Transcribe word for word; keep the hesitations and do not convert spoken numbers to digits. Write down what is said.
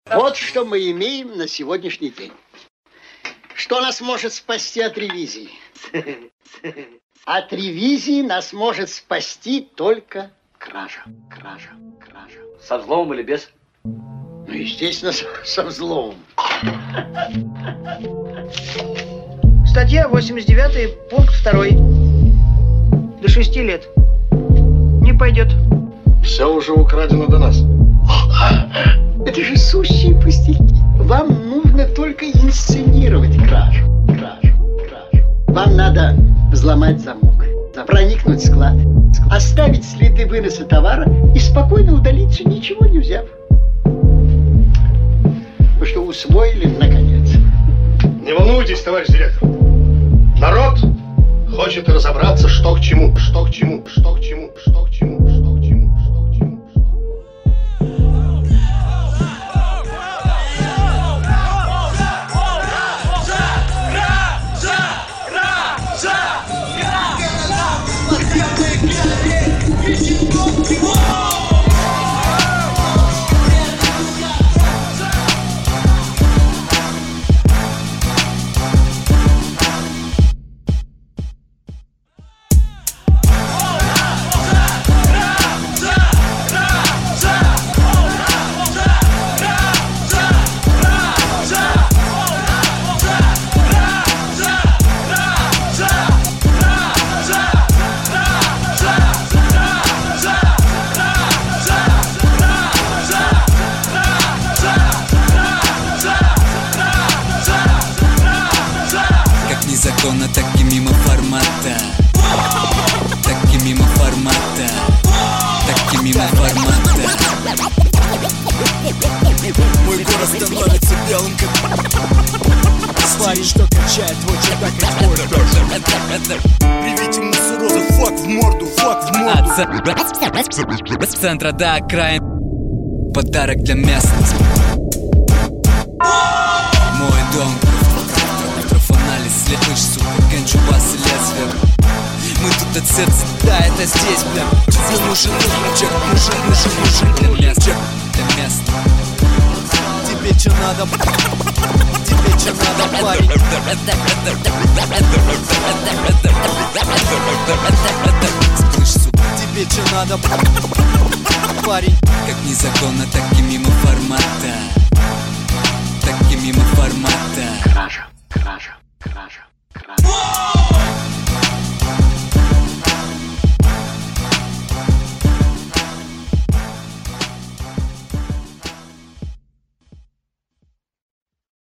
Вот что мы имеем на сегодняшний день. Что нас может спасти от ревизии? От ревизии нас может спасти только кража. Кража, кража. Со взломом или без? Ну, естественно, со взломом. Статья восемьдесят девять, пункт два. До шести лет. Не пойдет. Все уже украдено до нас. Это же сущие пустяки. Вам нужно только инсценировать кражу. Кражу, кражу. Вам надо взломать замок, проникнуть в склад, оставить следы выноса товара и спокойно удалиться, ничего не взяв. Вы что, усвоили, наконец? Не волнуйтесь, товарищ директор. Народ хочет разобраться, что к чему, что к чему, что к чему, что к чему, что к чему, что к чему. Незаконно, так и мимо формата. Так и мимо формата. Так и мимо формата. Мой город становится белым, как парень, что качает твой чердак, как морда. Привите мусороза, фак в морду, фак в морду. От центра до окраин. Подарок для местных. Мой дом. Слышь, сука, генчу, бас и лезвие. Мы тут от сердца, да, это здесь, бля. Тебе нужен мужик, мужик, мужик, мужик для места, для места. Тебе чё надо, тебе чё надо, парень? Слышь, сука, тебе чё надо, парень? Как незаконно, так и мимо формата.